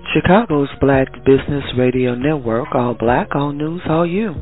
Chicago's Black Business Radio Network, all black, all news, all you.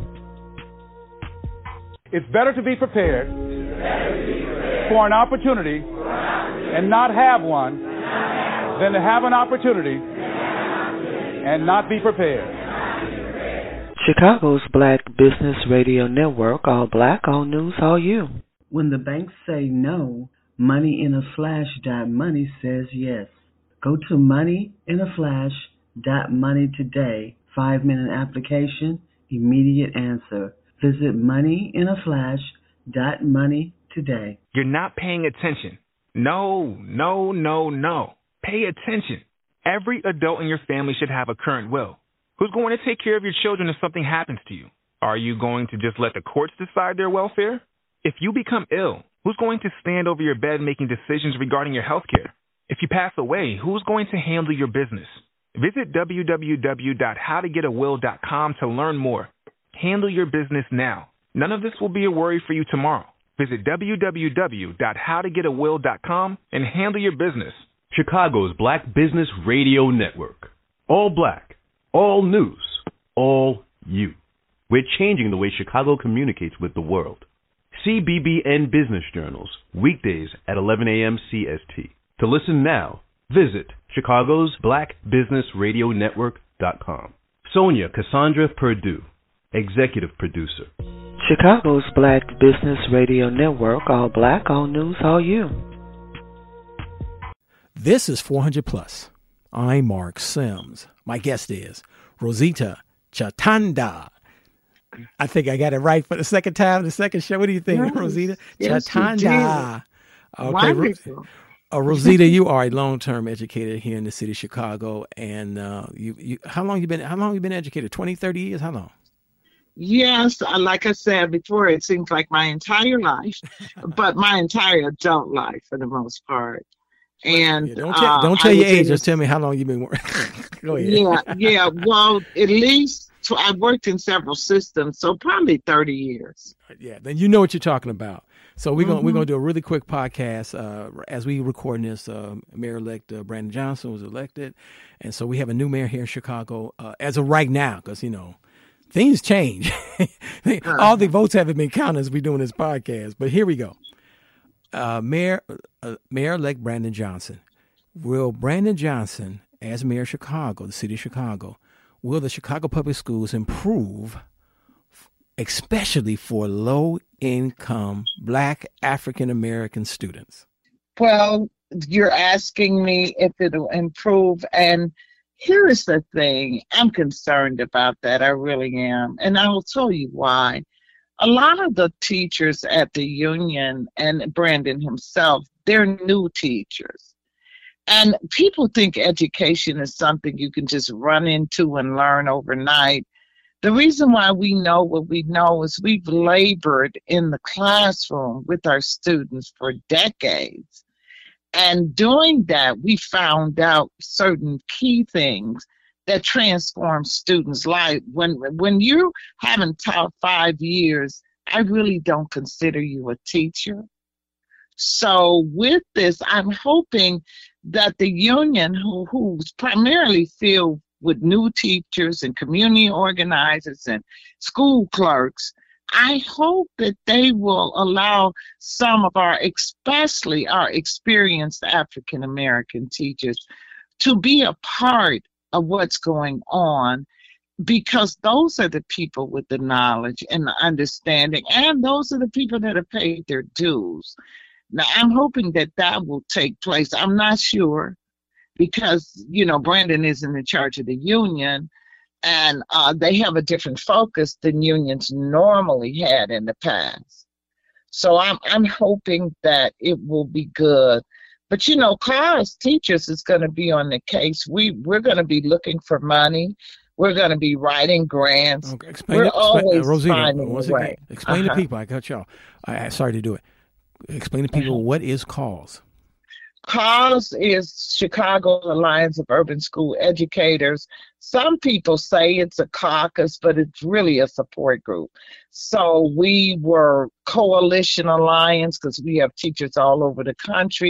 It's better to be prepared for an opportunity and not have one than to have an opportunity and not be prepared. Chicago's Black Business Radio Network, all black, all news, all you. When the banks say no, moneyinaflash.money says yes. Go to moneyinaflash.money today. 5-minute application, immediate answer. Visit moneyinaflash.money today. You're not paying attention. No. Pay attention. Every adult in your family should have a current will. Who's going to take care of your children if something happens to you? Are you going to just let the courts decide their welfare? If you become ill, who's going to stand over your bed making decisions regarding your health care? If you pass away, who's going to handle your business? Visit www.howtogetawill.com to learn more. Handle your business now. None of this will be a worry for you tomorrow. Visit www.howtogetawill.com and handle your business. Chicago's Black Business Radio Network. All black, all news, all you. We're changing the way Chicago communicates with the world. CBBN Business Journals, weekdays at 11 a.m. CST. To listen now, visit Chicago's Black Business Radio Network.com. Sonia Cassandra Perdue, executive producer. Chicago's Black Business Radio Network, all black, all news, all you. This is 400 Plus. I'm Mark Sims. My guest is Rosita Chatanda. I think I got it right for the second time, the second show. What do you think, yes, Rosita? Yes, Chatanda. Okay, wonderful. Rosita, you are a long-term educator here in the city of Chicago, and you how long you been educated? 20, 30 years? How long? Yes, like I said before, it seems like my entire life, but my entire adult life for the most part. And yeah, don't tell your age. Just tell me how long you've been working. Go ahead. Yeah. Well, at least I've worked in several systems, so probably 30 years. Yeah, then you know what you're talking about. So we're gonna do a really quick podcast as we record this. Mayor-elect Brandon Johnson was elected, and so we have a new mayor here in Chicago as of right now, because things change. All the votes haven't been counted as we're doing this podcast, but here we go. Mayor-elect Brandon Johnson. Will Brandon Johnson, as mayor of Chicago, the city of Chicago, will the Chicago Public Schools improve, especially for low-income Black African-American students? Well, you're asking me if it'll improve, and here is the thing. I'm concerned about that. I really am, and I will tell you why. A lot of the teachers at the union and Brandon himself, they're new teachers. And people think education is something you can just run into and learn overnight. The reason why we know what we know is we've labored in the classroom with our students for decades. And doing that, we found out certain key things that transform students' life. When you haven't taught 5 years, I really don't consider you a teacher. So with this, I'm hoping that the union, who's primarily filled with new teachers and community organizers and school clerks, I hope that they will allow some of especially our experienced African American teachers to be a part of what's going on, because those are the people with the knowledge and the understanding, and those are the people that have paid their dues. Now, I'm hoping that will take place. I'm not sure, because, Brandon isn't in charge of the union, and they have a different focus than unions normally had in the past. So I'm hoping that it will be good. But, Carl, as teachers, is going to be on the case. We're going to be looking for money. We're going to be writing grants. Okay, always finding a way. Explain to people. I got y'all. Sorry to do it. Explain to people what is CAUSE. CAUSE is Chicago Alliance of Urban School Educators. Some people say it's a caucus, but it's really a support group. So we were Coalition Alliance because we have teachers all over the country.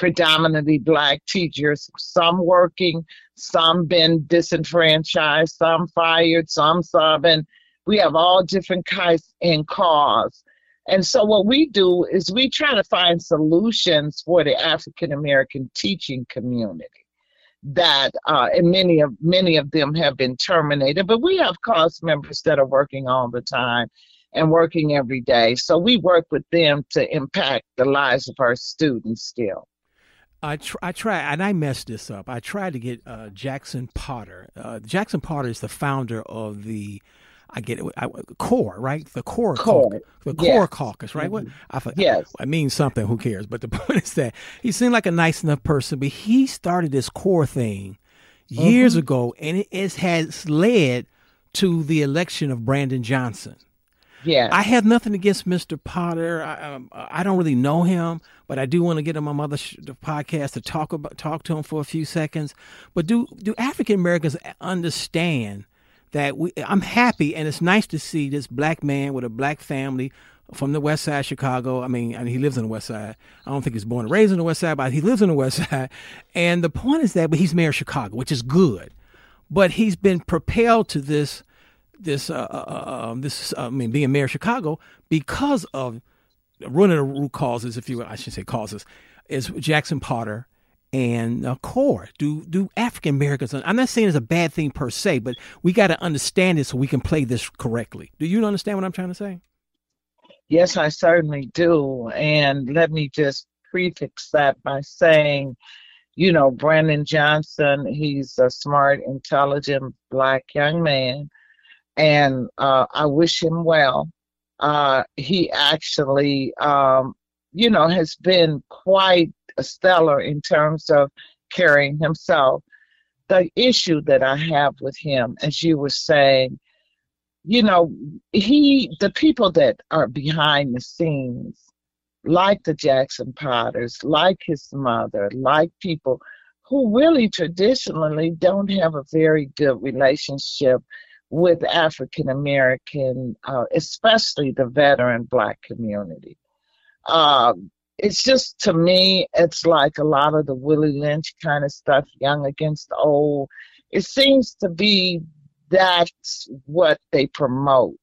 predominantly Black teachers, some working, some been disenfranchised, some fired, some subbing. We have all different kinds in cause. And so what we do is we try to find solutions for the African American teaching community that and many of them have been terminated, but we have cause members that are working all the time and working every day. So we work with them to impact the lives of our students still. I try, and I messed this up. I tried to get Jackson Potter. Jackson Potter is the founder of the CORE, right? The CORE Caucus. The CORE Caucus, right? What? Yes. I mean something, who cares? But the point is that he seemed like a nice enough person, but he started this CORE thing years ago, and it has led to the election of Brandon Johnson. Yeah, I have nothing against Mr. Potter. I don't really know him, but I do want to get on my mother's podcast to talk to him for a few seconds. But do African Americans understand that I'm happy, and it's nice to see this Black man with a Black family from the West Side of Chicago. I mean, he lives in the West Side. I don't think he's born and raised in the West Side, but he lives in the West Side. And the point is that, but he's mayor of Chicago, which is good. But he's been propelled to being mayor of Chicago because of one of the root causes, I should say causes, is Jackson Potter and CORE. Do African Americans? I'm not saying it's a bad thing per se, but we got to understand it so we can play this correctly. Do you understand what I'm trying to say? Yes, I certainly do. And let me just prefix that by saying, Brandon Johnson, he's a smart, intelligent Black young man. And I wish him well. He actually, has been quite stellar in terms of carrying himself. The issue that I have with him, as you were saying, the people that are behind the scenes, like the Jackson Potters, like his mother, like people who really traditionally don't have a very good relationship with African American, especially the veteran Black community. It's just, to me, it's like a lot of the Willie Lynch kind of stuff, young against old. It seems to be that's what they promote,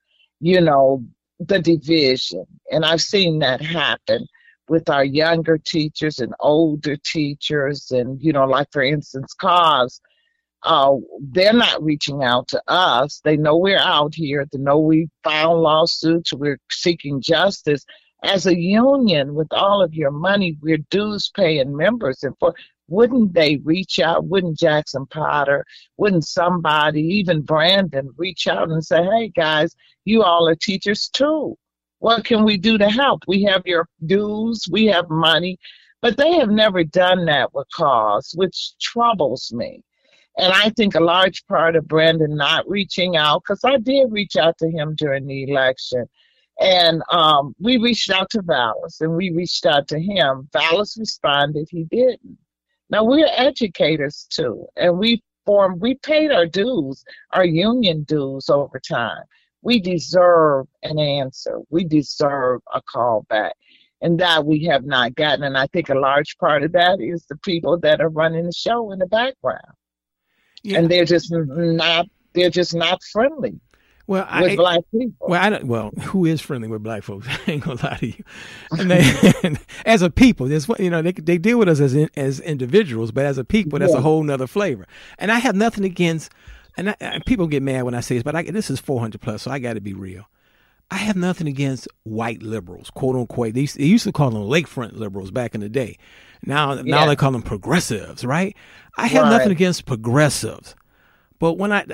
the division. And I've seen that happen with our younger teachers and older teachers. And, like, for instance, CAUSE, they're not reaching out to us. They know we're out here. They know we filed lawsuits. We're seeking justice. As a union, with all of your money, we're dues paying members. And wouldn't they reach out? Wouldn't Jackson Potter, wouldn't somebody, even Brandon, reach out and say, hey, guys, you all are teachers too. What can we do to help? We have your dues. We have money. But they have never done that with CAUSE, which troubles me. And I think a large part of Brandon not reaching out, because I did reach out to him during the election, and we reached out to Vallis, and we reached out to him. Vallis responded, he didn't. Now, we're educators too, and we paid our dues, our union dues over time. We deserve an answer. We deserve a call back. And that we have not gotten. And I think a large part of that is the people that are running the show in the background. Yeah. And they're just not friendly with Black people. Who is friendly with Black folks? I ain't gonna lie to you. And as a people, they deal with us as individuals, but as a people, that's a whole nother flavor. And I have nothing against, and people get mad when I say this, but this is 400 plus, so I got to be real. I have nothing against white liberals, quote unquote. They used to call them lakefront liberals back in the day. Now they call them progressives, right? I have nothing against progressives, but when and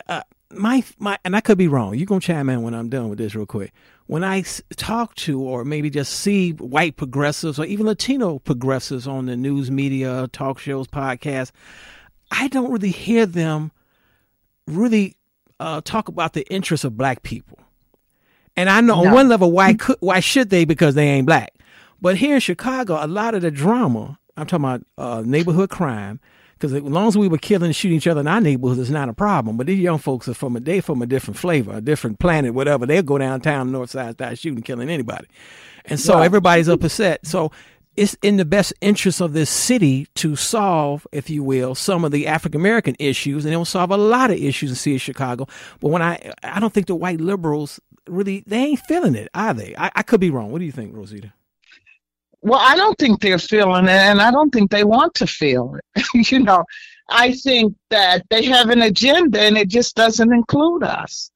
I could be wrong. You're gonna chime in when I'm done with this real quick. When I talk to, or maybe just see, white progressives or even Latino progressives on the news media, talk shows, podcasts, I don't really hear them really talk about the interests of Black people. And I know on one level, why should they? Because they ain't Black. But here in Chicago, a lot of the drama, I'm talking about neighborhood crime, because as long as we were killing and shooting each other in our neighborhoods, it's not a problem. But these young folks are from a different flavor, a different planet, whatever. They'll go downtown, north side, start shooting, killing anybody. And so everybody's upset. So it's in the best interest of this city to solve, if you will, some of the African American issues, and it will solve a lot of issues in the city of Chicago. But when I don't think the white liberals really, they ain't feeling it, are they? I could be wrong. What do you think, Rosita? Well, I don't think they're feeling it, and I don't think they want to feel it. You know, I think that they have an agenda, and it just doesn't include us.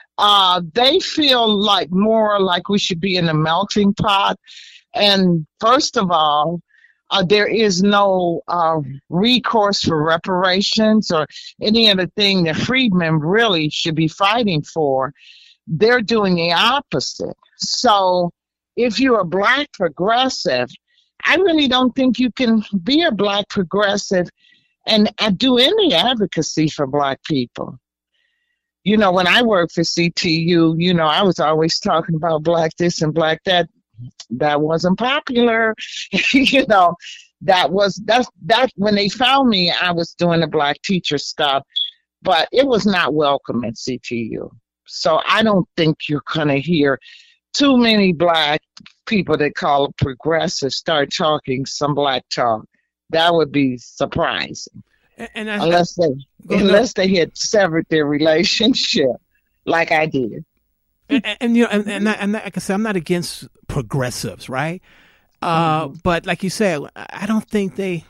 They feel like more like we should be in a melting pot. And first of all, there is no recourse for reparations or any other thing that freedmen really should be fighting for. They're doing the opposite. So if you're a Black progressive, I really don't think you can be a Black progressive and do any advocacy for Black people. You know, when I worked for CTU, you know, I was always talking about Black this and Black that. That wasn't popular. You know, that when they found me, I was doing the Black teacher stuff, but it was not welcome at CTU. So I don't think you're going to hear too many Black people that call it progressive start talking some Black talk. That would be surprising. And unless they had severed their relationship like I did. And you know, and like I said, I'm not against progressives, right? But like you said, I don't think they.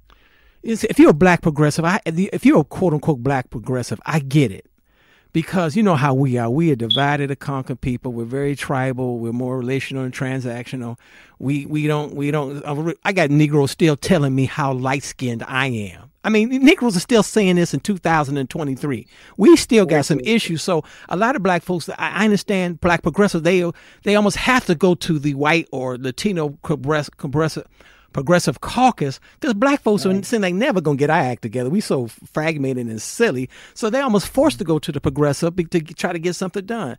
If you're a Black progressive, if you're a quote unquote Black progressive, I get it, because you know how we are. We are divided to conquer people. We're very tribal. We're more relational and transactional. We don't. I got Negroes still telling me how light skinned I am. I mean, Negroes are still saying this in 2023. We still got some issues. So a lot of Black folks, I understand Black progressives, they almost have to go to the white or Latino progressive caucus, because Black folks seem like never going to get our act together. We so fragmented and silly. So they're almost forced to go to the progressive to try to get something done.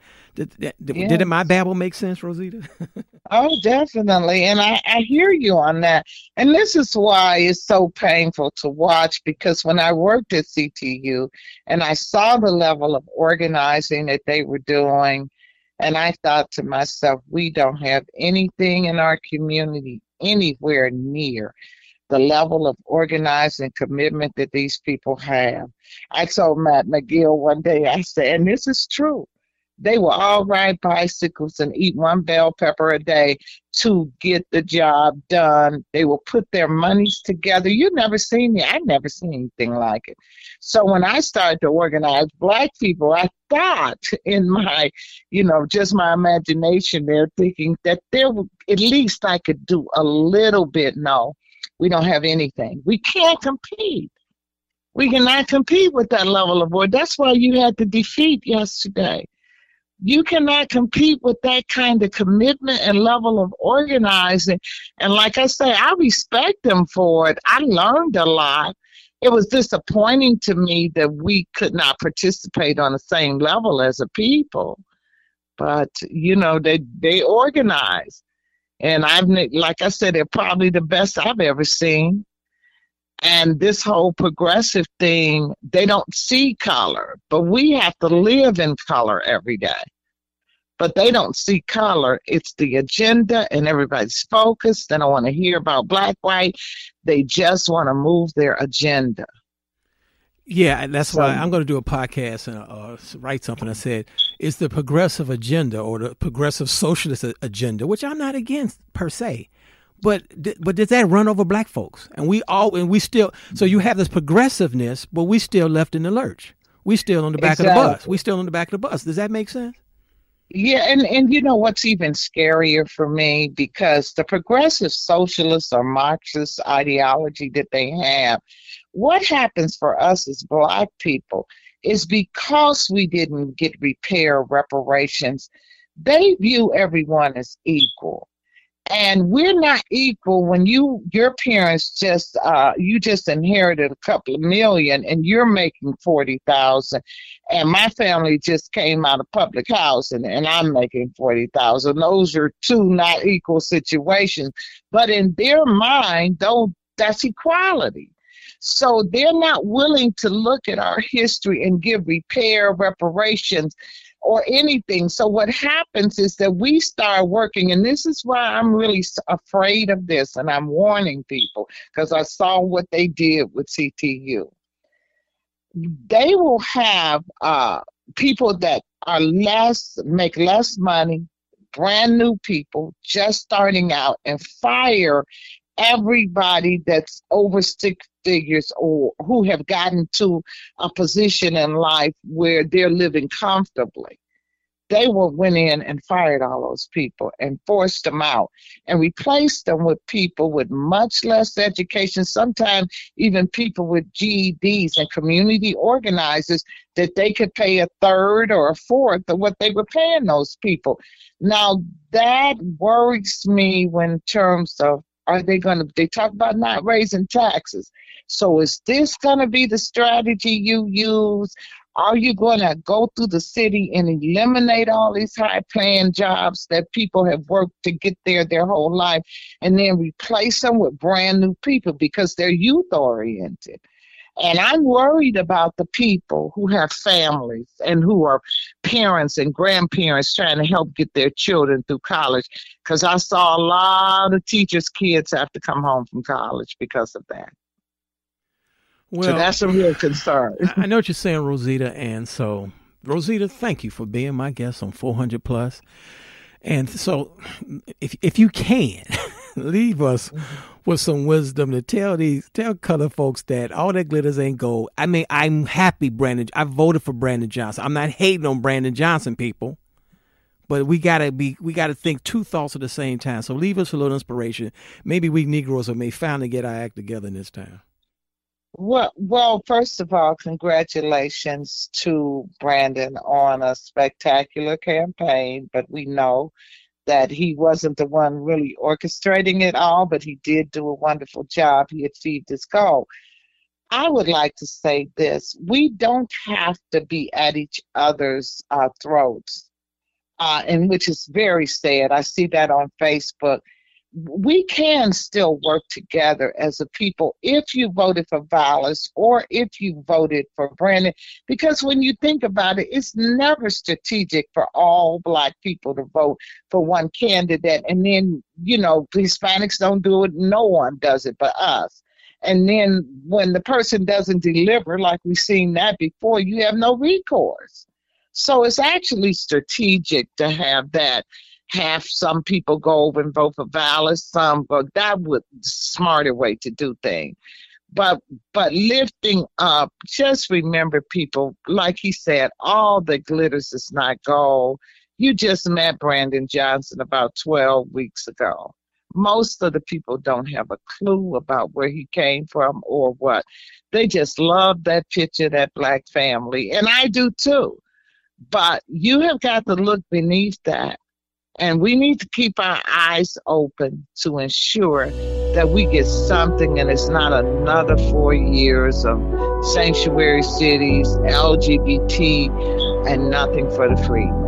Did my babble make sense, Rosita? Oh, definitely. And I hear you on that. And this is why it's so painful to watch, because when I worked at CTU and I saw the level of organizing that they were doing, and I thought to myself, we don't have anything in our community anywhere near the level of organizing commitment that these people have. I told Matt McGill one day, I said, and this is true, they will all ride bicycles and eat one bell pepper a day to get the job done. They will put their monies together. I've never seen anything like it. So when I started to organize Black people, I thought in my, just my imagination there, thinking that at least I could do a little bit. No, we don't have anything. We can't compete. We cannot compete with that level of work. That's why you had the defeat yesterday. You cannot compete with that kind of commitment and level of organizing. And like I say, I respect them for it. I learned a lot. It was disappointing to me that we could not participate on the same level as a people. But, they organize. And like I said, they're probably the best I've ever seen. And this whole progressive thing, they don't see color, but we have to live in color every day. But they don't see color. It's the agenda, and everybody's focused. They don't want to hear about Black, white. They just want to move their agenda. Yeah, and that's why I'm going to do a podcast and write something. I said, it's the progressive agenda or the progressive socialist agenda, which I'm not against per se. But does that run over Black folks? And we still, so you have this progressiveness, but we still left in the lurch. We still on the back of the bus. We still on the back of the bus. Does that make sense? Yeah, and you know what's even scarier for me, because the progressive socialist or Marxist ideology that they have, what happens for us as Black people is because we didn't get reparations, they view everyone as equal. And we're not equal when your parents you just inherited a couple of million and you're making 40,000, and my family just came out of public housing and I'm making 40,000. Those are two not equal situations, but in their mind, though, that's equality. So they're not willing to look at our history and give reparations or anything. So what happens is that we start working, and this is why I'm really afraid of this, and I'm warning people because I saw what they did with CTU. They will have people that are make less money, brand new people just starting out, and fire everybody that's over 6 figures or who have gotten to a position in life where they're living comfortably. They went in and fired all those people and forced them out and replaced them with people with much less education, sometimes even people with GEDs and community organizers that they could pay a third or a fourth of what they were paying those people. Now, that worries me in terms of, they talk about not raising taxes. So is this going to be the strategy you use? Are you going to go through the city and eliminate all these high-paying jobs that people have worked to get there their whole life and then replace them with brand new people because they're youth-oriented? And I'm worried about the people who have families and who are parents and grandparents trying to help get their children through college, because I saw a lot of teachers' kids have to come home from college because of that. Well, so that's a real concern. I know what you're saying, Rosita. And so, Rosita, thank you for being my guest on 400 Plus. And so, if you can, leave us with some wisdom to tell color folks that all that glitters ain't gold. I mean, I'm happy I voted for Brandon Johnson. I'm not hating on Brandon Johnson, people, but we gotta think two thoughts at the same time. So leave us a little inspiration. Maybe we Negroes may finally get our act together in this town. Well, first of all, congratulations to Brandon on a spectacular campaign, but we know that he wasn't the one really orchestrating it all, but he did do a wonderful job. He achieved his goal. I would like to say this. We don't have to be at each other's throats, and which is very sad. I see that on Facebook. We can still work together as a people if you voted for Vallis or if you voted for Brandon, because when you think about it, it's never strategic for all Black people to vote for one candidate. And then, Hispanics don't do it. No one does it but us. And then when the person doesn't deliver, like we've seen that before, you have no recourse. So it's actually strategic to have that. Have some people go over and vote for Vallis, some go. That would be a smarter way to do things. But lifting up, just remember, people, like he said, all that glitters is not gold. You just met Brandon Johnson about 12 weeks ago. Most of the people don't have a clue about where he came from or what. They just love that picture, that Black family, and I do too. But you have got to look beneath that. And we need to keep our eyes open to ensure that we get something and it's not another 4 years of sanctuary cities, LGBT, and nothing for the freedmen.